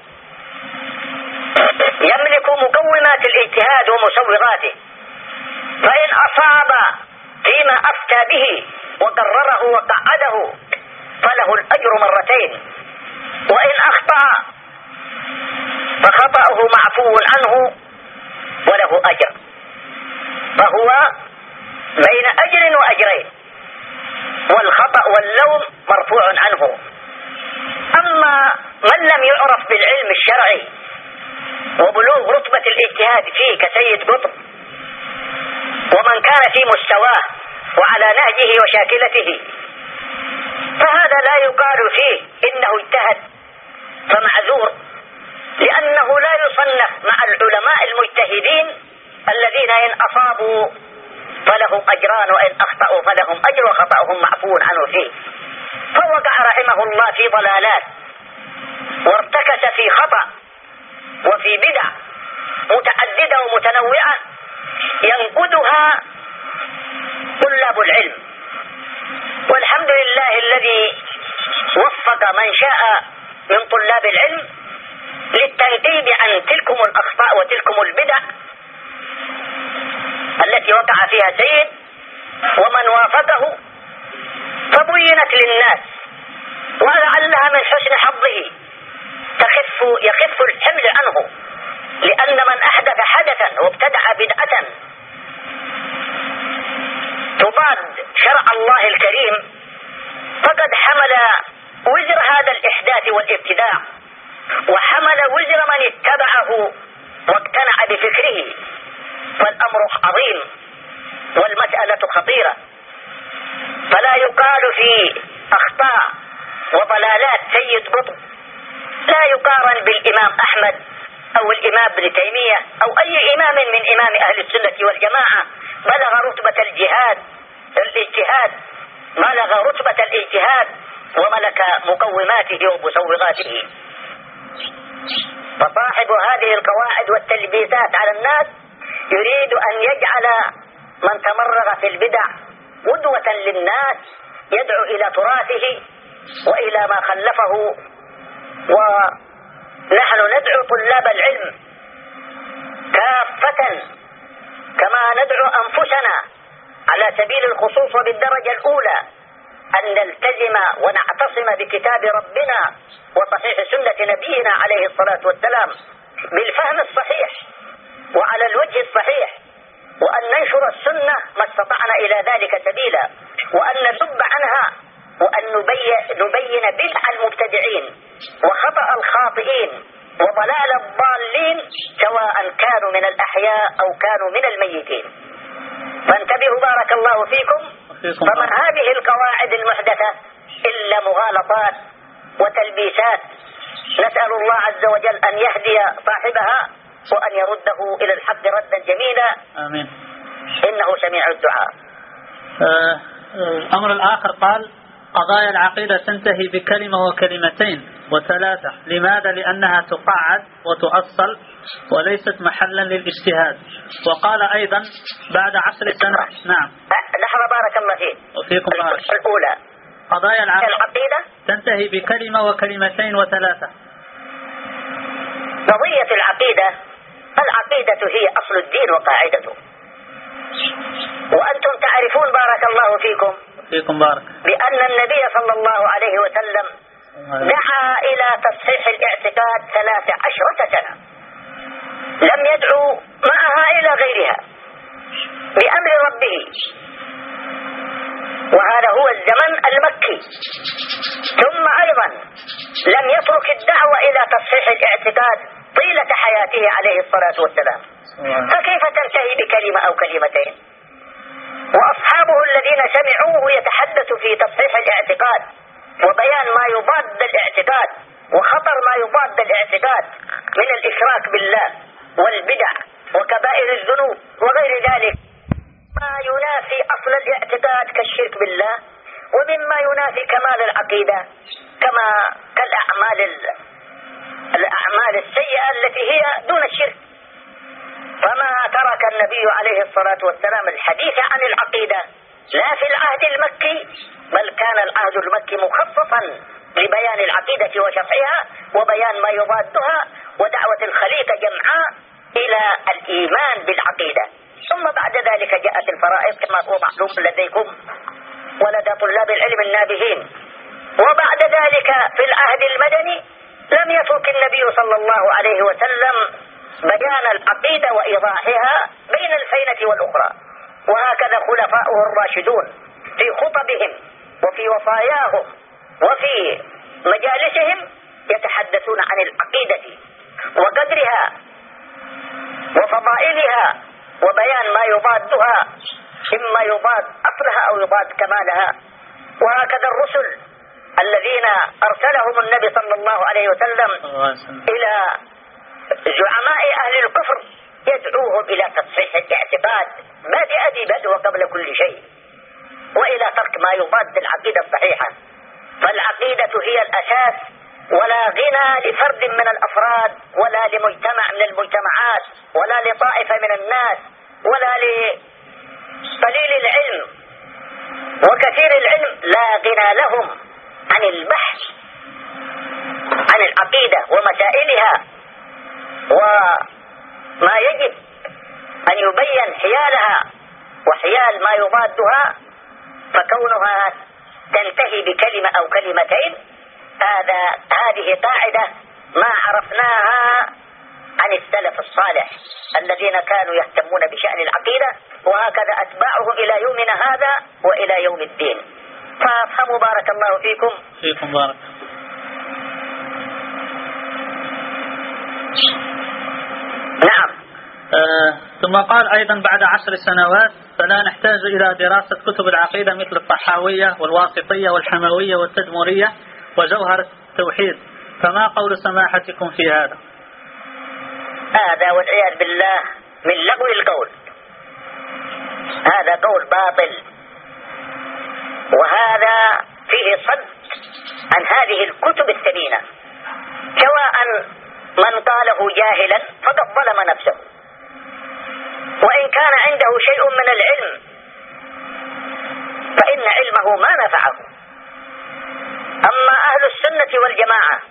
يملك مقومات الاجتهاد ومسوغاته، فإن أصاب فيما أفتى به وقرره وقعده فله الأجر مرتين، وإن أخطأ فخطأه معفو عنه وله أجر، فهو بين أجر وأجرين، والخطأ واللوم مرفوع عنه. أما من لم يعرف بالعلم الشرعي وبلوغ رتبة الاجتهاد فيه كسيد قطب، ومن كان في مستواه وعلى نهجه وشاكلته، فهذا لا يقال فيه إنه اجتهد فمعذور، لأنه لا يصنف مع العلماء المجتهدين الذين إن أصابوا فلهم أجران وإن أخطأوا فلهم أجر وخطأهم معفو عنه فيه. فوقع رحمه الله في ضلالات وارتكس في خطأ وفي بدع متعددة ومتنوعة ينقدها طلاب العلم. والحمد لله الذي وفق من شاء من طلاب العلم للتنقيب عن تلكم الأخطاء وتلكم البدع التي وقع فيها سيد ومن وافقه، فبينت للناس، ولعلها من حسن حظه تخف يخف الحمل عنه، لأن من أحدث حدثا وابتدع بدعة تضاد شرع الله الكريم فقد حمل وزر هذا الإحداث والابتداع، وحمل وزر من اتبعه واقتنع بفكره. فالأمر عظيم والمسألة خطيرة، فلا يقال في أخطاء وضلالات سيد قطب لا يقارن بالإمام أحمد أو الإمام ابن تيمية أو أي إمام من إمام أهل السنة والجماعة بلغ رتبة الجهاد الاجتهاد بلغ رتبة الاجتهاد وملك مقوماته ومسوغاته. فصاحب هذه القواعد والتلبيسات على الناس يريد أن يجعل من تمرغ في البدع قدوة للناس، يدعو إلى تراثه وإلى ما خلفه. ونحن ندعو طلاب العلم كافة كما ندعو أنفسنا على سبيل الخصوص وبالدرجة الأولى أن نلتزم ونعتصم بكتاب ربنا وصحيح سنة نبينا عليه الصلاة والسلام بالفهم الصحيح وعلى الوجه الصحيح، وأن ننشر السنة ما استطعنا إلى ذلك سبيلا، وأن نذب عنها، وأن نبين, نبين بدع المبتدعين وخطأ الخاطئين وضلال الضالين سواء كانوا من الأحياء أو كانوا من الميتين. فانتبهوا بارك الله فيكم. فمن هذه القواعد المحدثة إلا مغالطات وتلبيسات نسأل الله عز وجل أن يهدي صاحبها وأن يرده إلى الحق ردا جميلا. آمين. إنه سميع الدعاء. الأمر الآخر قال قضايا العقيدة تنتهي بكلمة وكلمتين وثلاثة. لماذا؟ لأنها تقعد وتؤصل وليست محلا للاجتهاد. وقال أيضا بعد عشر سنوات. نعم. لحظة بارك الله فيك. وفيكم بارك. الأولى قضايا العقيدة تنتهي بكلمة وكلمتين وثلاثة. قضية العقيدة، العقيدة هي أصل الدين وقاعدته، وأنتم تعرفون بارك الله فيكم فيكم بارك بأن النبي صلى الله عليه وسلم دعا إلى تصحيح الاعتقاد ثلاث عشرة سنة، لم يدعو معها إلى غيرها بأمر ربه، وهذا هو الزمن المكي. ثم أيضا لم يترك الدعوة إلى تصحيح الاعتقاد طيلة حياته عليه الصلاة والسلام، فكيف تنتهي بكلمة أو كلمتين؟ وأصحابه الذين سمعوه يتحدث في تصحيح الاعتقاد وبيان ما يضاد الاعتقاد وخطر ما يضاد الاعتقاد من الإشراك بالله والبدع وكبائر الذنوب وغير ذلك، ما ينافي أصل الاعتقاد كالشرك بالله، ومما ينافي كمال العقيدة كما كالأعمال الأعمال السيئة التي هي دون الشرك. فما ترك النبي عليه الصلاة والسلام الحديث عن العقيدة لا في العهد المكي، بل كان العهد المكي مخصصا لبيان العقيدة وشرحها وبيان ما يضادها ودعوة الخليقة جمعاء إلى الإيمان بالعقيدة. ثم بعد ذلك جاءت الفرائض كما هو معلوم لديكم ولدى طلاب العلم النابهين. وبعد ذلك في العهد المدني لم يترك النبي صلى الله عليه وسلم بيان العقيدة وإيضاحها بين الفينة والأخرى، وهكذا خلفاؤه الراشدون في خطبهم وفي وصاياهم وفي مجالسهم يتحدثون عن العقيدة وقدرها وفضائلها وبيان ما يضادها، إما يضاد أصلها أو يضاد كمالها. وهكذا الرسل الذين أرسلهم النبي صلى الله عليه وسلم إلى زعماء أهل الكفر يدعوهم إلى تصحيح الاعتقاد بادئ بدء وقبل كل شيء، وإلى ترك ما يضاد العقيدة الصحيحة. فالعقيدة هي الأساس، ولا غنى لفرد من الأفراد ولا لمجتمع من المجتمعات ولا لطائفة من الناس ولا لقليل العلم وكثير العلم، لا غنى لهم عن البحث عن العقيدة ومسائلها وما يجب أن يبين حيالها وحيال ما يضادها. فكونها تنتهي بكلمة أو كلمتين هذا هذه قاعدة ما عرفناها عن السلف الصالح الذين كانوا يهتمون بشأن العقيدة، وهكذا أتباعهم إلى يومنا هذا وإلى يوم الدين. فافهموا بارك الله فيكم. فيكم بارك. نعم. آه ثم قال أيضا بعد عشر سنوات فلا نحتاج إلى دراسة كتب العقيدة مثل الطحاوية والواسطية والحموية والتدمرية وجوهر التوحيد، فما قول سماحتكم في هذا؟ هذا والعياذ بالله من لغو القول، هذا قول باطل، وهذا فيه صد عن هذه الكتب الثمينة، سواء من قاله جاهلا فقد ظلم نفسه، وإن كان عنده شيء من العلم فإن علمه ما نفعه. أما أهل السنة والجماعة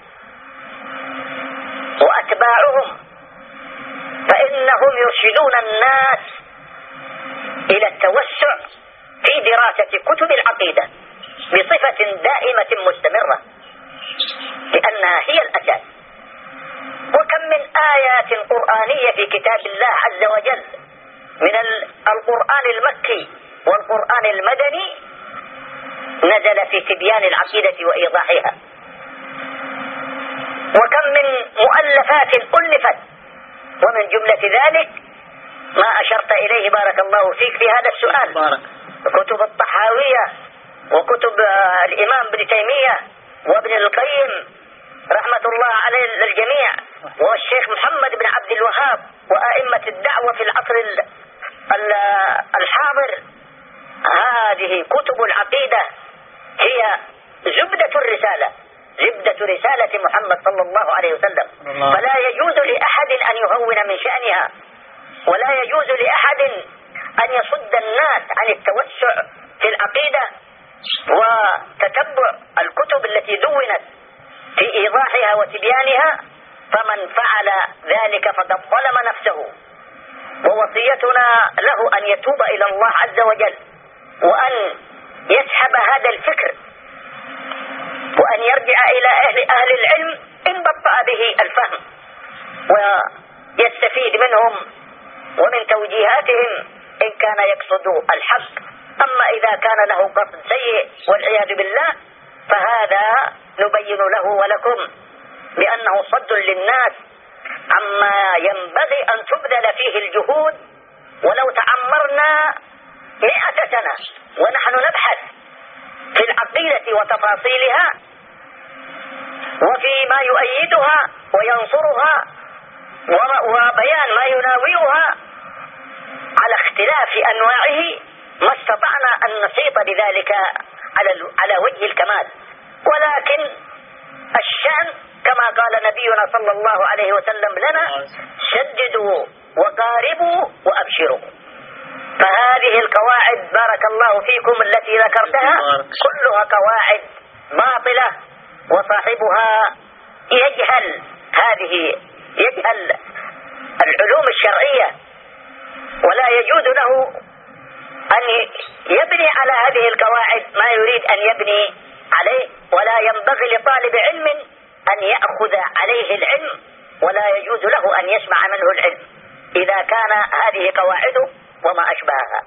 وأتباعهم فإنهم يرشدون الناس إلى التوسع في دراسة كتب العقيدة بصفة دائمة مستمرة، لأنها هي الأساس. وكم من آيات قرآنية في كتاب الله عز وجل من القرآن المكي والقرآن المدني نزل في تبيان العقيدة وإيضاحها، وكم من مؤلفات ألفت، ومن جملة ذلك ما أشرت إليه بارك الله فيك في هذا السؤال بارك. كتب الطحاوية وكتب الإمام ابن تيمية وابن القيم رحمة الله عليه الجميع والشيخ محمد بن عبد الوهاب وأئمة الدعوة في العصر الحاضر. هذه كتب العقيدة هي زبدة الرسالة، زبدة رسالة محمد صلى الله عليه وسلم. فلا يجوز لأحد أن يهون من شأنها، ولا يجوز لأحد أن يصد الناس عن التوسع في العقيدة وتتبع الكتب التي دونت في إيضاحها وتبيانها. فمن فعل ذلك فقد ظلم نفسه، ووصيتنا له أن يتوب إلى الله عز وجل، وأن يسحب هذا الفكر، وأن يرجع إلى أهل, أهل العلم إن بطأ به الفهم، ويستفيد منهم ومن توجيهاتهم إن كان يقصد الحق. أما إذا كان له قصد سيء والعياذ بالله فهذا نبين له ولكم بأنه صد للناس عما ينبغي أن تبذل فيه الجهود. ولو تعمرنا مئة سنة ونحن نبحث في العقيدة وتفاصيلها وفي ما يؤيدها وينصرها وبيان ما يناوئها على اختلاف أنواعه ما استطعنا أن نحيط بذلك على على وجه الكمال. ولكن الشأن كما قال نبينا صلى الله عليه وسلم لنا: شددوا وقاربوا وأبشروا. فهذه القواعد بارك الله فيكم التي ذكرتها كلها قواعد باطلة، وصاحبها يجهل هذه يجهل العلوم الشرعية، ولا يجوز له أن يبني على هذه القواعد ما يريد أن يبني عليه، ولا ينبغي لطالب علم أن يأخذ عليه العلم، ولا يجوز له أن يسمع منه العلم إذا كان هذه قواعده وما أشبهها.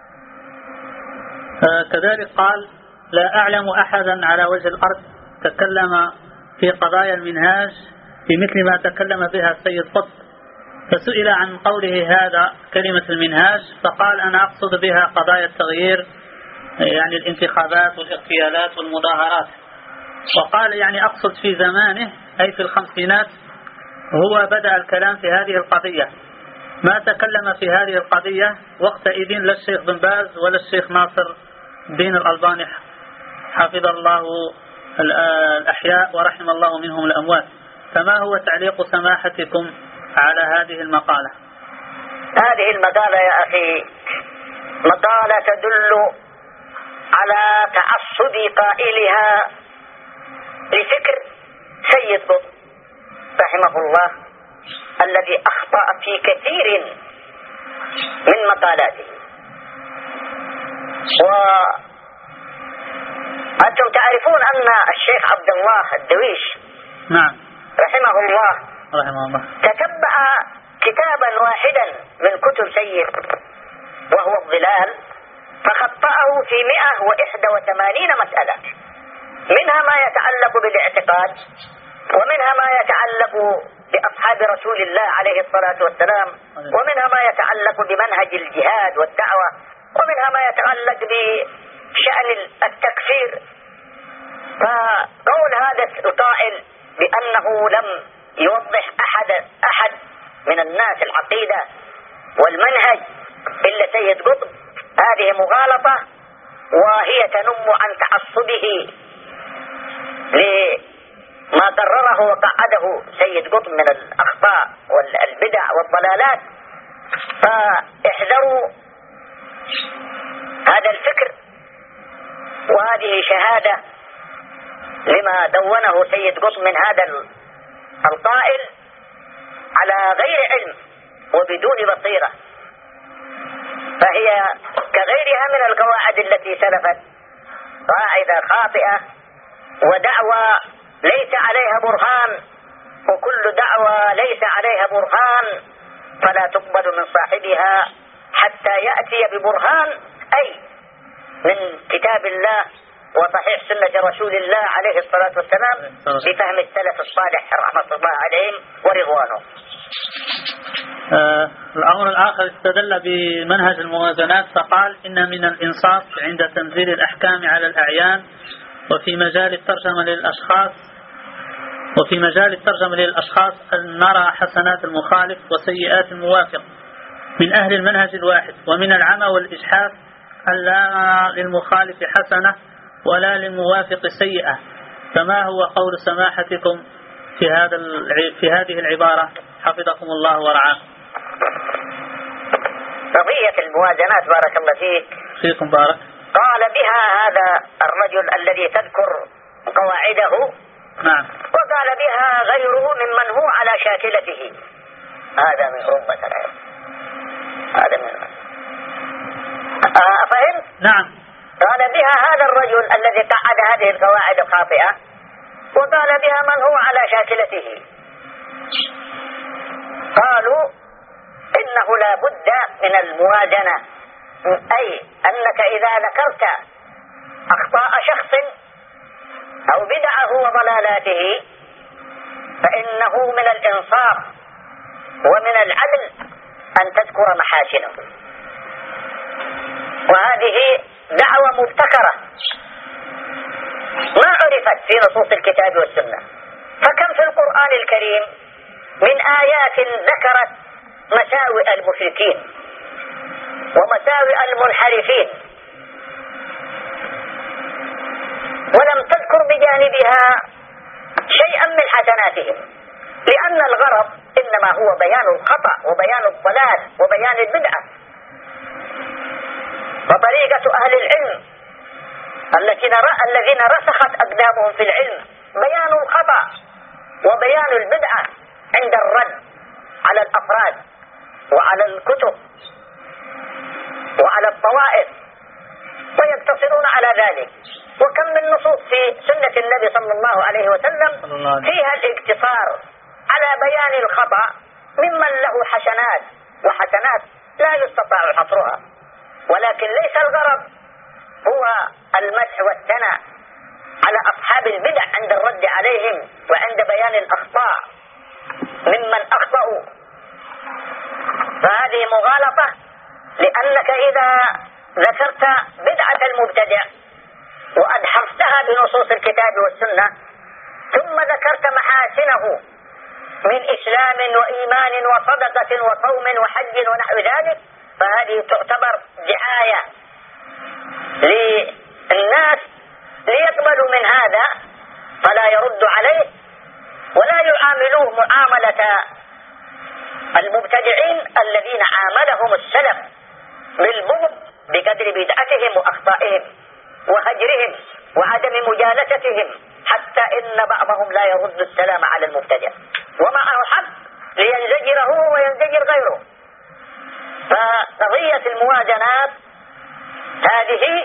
كذلك قال: لا أعلم أحدا على وجه الأرض تكلم في قضايا المنهاج بمثل ما تكلم بها السيد قطب، فسئل عن قوله هذا كلمة المنهاج فقال: أنا أقصد بها قضايا التغيير، يعني الانتخابات والاغتيالات والمظاهرات. وقال: يعني أقصد في زمانه أي في الخمسينات هو بدأ الكلام في هذه القضية، ما تكلم في هذه القضية وقتئذ لا الشيخ بن باز ولا الشيخ ناصر الدين الألباني حفظ الله الأحياء ورحم الله منهم الأموات. فما هو تعليق سماحتكم على هذه المقالة؟ هذه المقالة يا أخي مقالة تدل على تعصب قائلها لفكر سيد قطب رحمه الله الذي أخطأ في كثير من مقالاته. وأنتم تعرفون أن الشيخ عبد الله الدويش نعم رحمه الله رحمه الله تتبع كتابا واحدا من كتب سيد وهو الظلال، فخطأه في مئة وإحدى وثمانين مسألة، منها ما يتعلق بالاعتقاد، ومنها ما يتعلق بأصحاب رسول الله عليه الصلاة والسلام، ومنها ما يتعلق بمنهج الجهاد والدعوة، ومنها ما يتعلق بشأن التكفير. فقول هذا القائل بأنه لم يوضح أحد أحد من الناس العقيدة والمنهج إلا سيد قطب هذه مغالطة، وهي تنم عن تعصبه لما قرره وقعده سيد قطب من الأخطاء والبدع والضلالات. فاحذروا هذا الفكر، وهذه شهادة لما دونه سيد قطب من هذا القائل على غير علم وبدون بصيرة، فهي كغيرها من القواعد التي سلفت قاعدة خاطئة ودعوة ليس عليها برهان، وكل دعوة ليس عليها برهان فلا تقبل من صاحبها حتى يأتي ببرهان، أي من كتاب الله وصحيح سنة رسول الله عليه الصلاة والسلام بفهم السلف الصالح رحمة الله عليهم ورضوانه. آه الأمر الآخر استدل بمنهج الموازنات فقال: إن من الإنصاف عند تنزيل الأحكام على الأعيان وفي مجال الترجمة للأشخاص وفي مجال الترجمة للأشخاص أن نرى حسنات المخالف وسيئات الموافق من أهل المنهج الواحد، ومن العمى والإجحاف أن لا للمخالف حسنة ولا للموافق سيئة. فما هو قول سماحتكم في هذا في هذه العبارة حفظكم الله ورعاكم؟ قضية الموازنات بارك الله فيك فيكم بارك. قال بها هذا الرجل الذي تذكر قواعده، نعم، وقال بها غيره ممن هو على شاكلته. هذا من ربة العلم، هذا من آه فهمت؟ نعم. قال بها هذا الرجل الذي قعد هذه القواعد الخاطئة، وقال بها من هو على شاكلته. قالوا إنه لا بد من الموازنة، أي أنك إذا ذكرت أخطاء شخص أو بدعه وضلالاته فإنه من الإنصاف ومن العدل أن تذكر محاسنه. وهذه دعوة مبتكرة ما عرفت في نصوص الكتاب والسنة. فكم في القرآن الكريم من آيات ذكرت مساوئ المشركين ومساوئ المنحرفين، ولم تذكر بجانبها شيئا من حسناتهم، لأن الغرض إنما هو بيان الخطأ وبيان الضلال وبيان البدعة. وطريقة أهل العلم الذين رسخت أقدامهم في العلم بيان الخطأ وبيان البدعة عند الرد على الأفراد وعلى الكتب وعلى الطوائف، ويقتصرون على ذلك. وكم من نصوص في سنة النبي صلى الله عليه وسلم فيها الاقتصار على بيان الخطأ ممن له حسنات وحسنات لا يستطاع حصرها. ولكن ليس الغرض هو المدح والثناء على أصحاب البدع عند الرد عليهم وعند بيان الأخطاء ممن أخطأوا. فهذه مغالطة، لأنك إذا ذكرت بدعة المبتدع وأدحفتها بنصوص الكتاب والسنة ثم ذكرت محاسنه من إسلام وإيمان وصدقة وصوم وحج ونحو ذلك، فهذه تعتبر دعاية للناس ليقبلوا من هذا، فلا يرد عليه ولا يعاملوه معاملة المبتدعين الذين عاملهم السلف بالبغض بقدر بدعتهم وأخطائهم وهجرهم وعدم مجالستهم، حتى إن بعضهم لا يرد السلام على المبتدع ومعه حق لينزجره وينزجر غيره. فقضية الموازنات هذه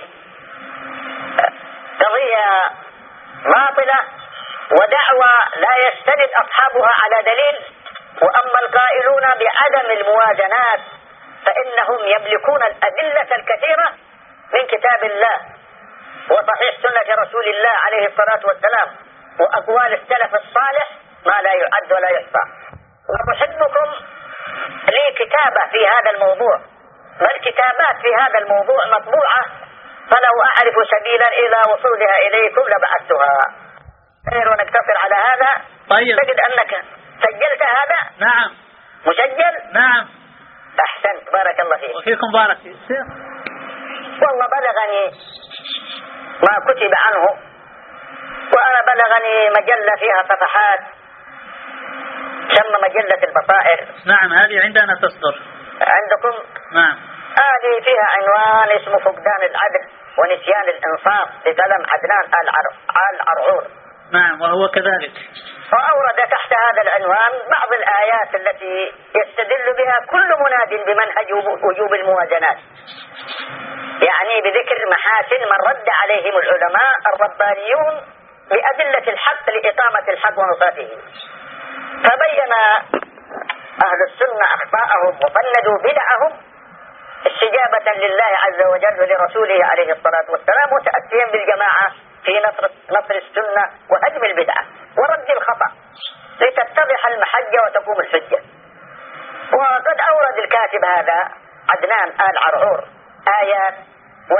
قضية باطلة ودعوة لا يستند أصحابها على دليل. وأما القائلون بعدم الموازنات فإنهم يملكون الأدلة الكثيرة من كتاب الله وصحيح سنة رسول الله عليه الصلاة والسلام وأقوال السلف الصالح ما لا يعد ولا يحصى. وأحبكم لي كتابة في هذا الموضوع، بل كتابات في هذا الموضوع مطبوعة، فلو أعرف سبيلا إلى وصولها إليكم لبعثتها. خير ونقتصر على هذا. طيب. تجد أنك سجلت هذا؟ نعم. مسجل؟ نعم. أحسنت، بارك الله فيك. وفيكم بارك. والله بلغني ما كتب عنه، وأنا بلغني مجلة فيها صفحات تسمى مجلة البصائر. نعم، هذه عندنا تصدر. عندكم؟ نعم. هذه فيها عنوان اسمه فقدان العدل ونسيان الإنصاف بقلم عدنان آل عرعور. نعم، وهو كذلك. وأورد تحت هذا العنوان بعض الآيات التي يستدل بها كل مناد بمنهج وجوب الموازنات، يعني بذكر محاسن من رد عليهم العلماء الربانيون بأدلة الحق لإقامة الحق ونصرته. فبين أهل السنة أخطاءهم وفندوا بدعهم استجابة لله عز وجل ولرسوله عليه الصلاة والسلام، وتأتيا بالجماعة في نصر, نصر السنة وهدم البدعة ورد الخطأ لتتضح المحجة وتقوم الحجة. وقد أورد الكاتب هذا عدنان آل عرعور آيات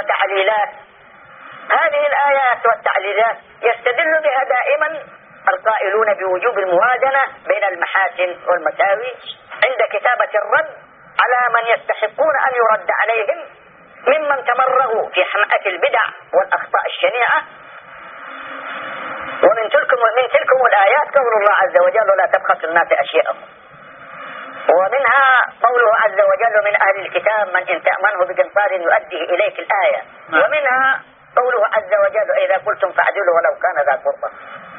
وتعليلات. هذه الآيات والتعليلات يستدل بها دائما القائل القائلون بوجوب الموازنة بين المحاسن والمساوي عند كتابة الرد على من يستحقون أن يرد عليهم ممن تمرغوا في حمأة البدع والأخطاء الشنيعة. ومن تلكم من تلكم الآيات قول الله عز وجل ولا تبخسوا الناس أشياءهم، ومنها قوله عز وجل من أهل الكتاب من إن تأمنه بقنطار يؤديه إليك الآية، ومنها قوله عز وجل إذا قلتم فاعدلوا ولو كان ذا قربى.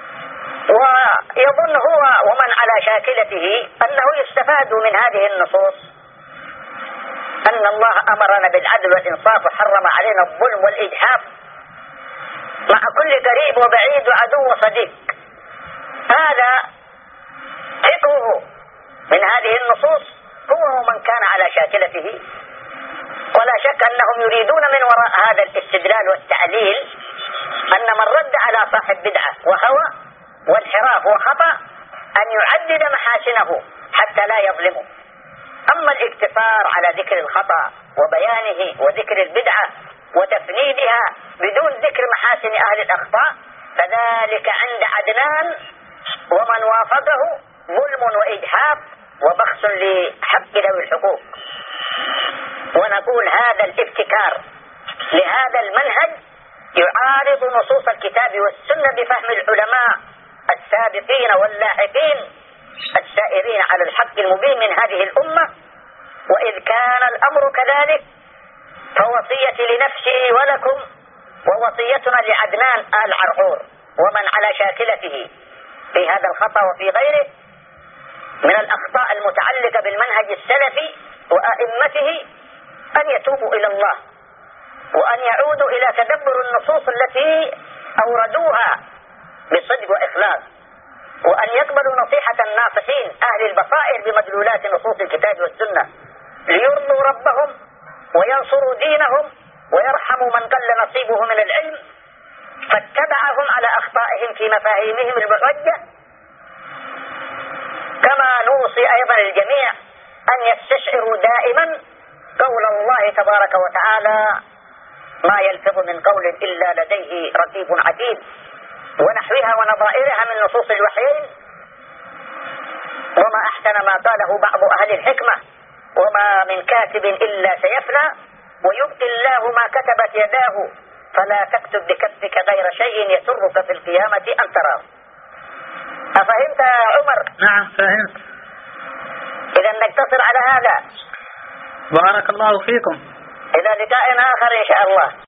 ويظن هو ومن على شاكلته أنه يستفاد من هذه النصوص أن الله أمرنا بالعدل والإنصاف وحرم علينا الظلم والإجحاف مع كل قريب وبعيد وعدو وصديق. هذا فقهه من هذه النصوص هو ومن كان على شاكلته. ولا شك أنهم يريدون من وراء هذا الاستدلال والتعليل أن من رد على صاحب بدعة وهوى وانحراف وخطأ أن يعدد محاسنه حتى لا يظلمه. أما الاقتصار على ذكر الخطأ وبيانه وذكر البدعة وتفنيدها بدون ذكر محاسن أهل الأخطاء فذلك عند عدنان ومن وافقه ظلم وإجحاف وبخس لحق ذوي الحقوق. ونقول هذا الابتكار لهذا المنهج يعارض نصوص الكتاب والسنة بفهم العلماء السابقين واللاحقين السائرين على الحق المبين من هذه الأمة. وإذ كان الأمر كذلك فوصيتي لنفسي ولكم ووصيتنا لعدنان آل عرعور ومن على شاكلته في هذا الخطأ وفي غيره من الأخطاء المتعلقة بالمنهج السلفي وأئمته أن يتوبوا إلى الله وأن يعودوا إلى تدبر النصوص التي أوردوها بصدق وإخلاص، وأن يقبلوا نصيحة الناصحين أهل البصائر بمدلولات نصوص الكتاب والسنة ليرضوا ربهم وينصروا دينهم ويرحموا من قل نصيبه من العلم فاتبعهم على أخطائهم في مفاهيمهم المعوجة. كما نوصي أيضا الجميع أن يستشعروا دائما قول الله تبارك وتعالى ما يلفظ من قول إلا لديه رقيب عتيد ونحوها ونظائرها من نصوص الوحيين. وما أحسن ما قاله بعض أهل الحكمة وما من كاتب إلا سيفنى ويبقي الله ما كتبت يداه فلا تكتب بكتبك غير شيء يسرك في القيامة أن تراه. أفهمت يا عمر؟ نعم فهمت. إذا نقتصر على هذا. بارك الله فيكم. إلى لقاء آخر إن شاء الله.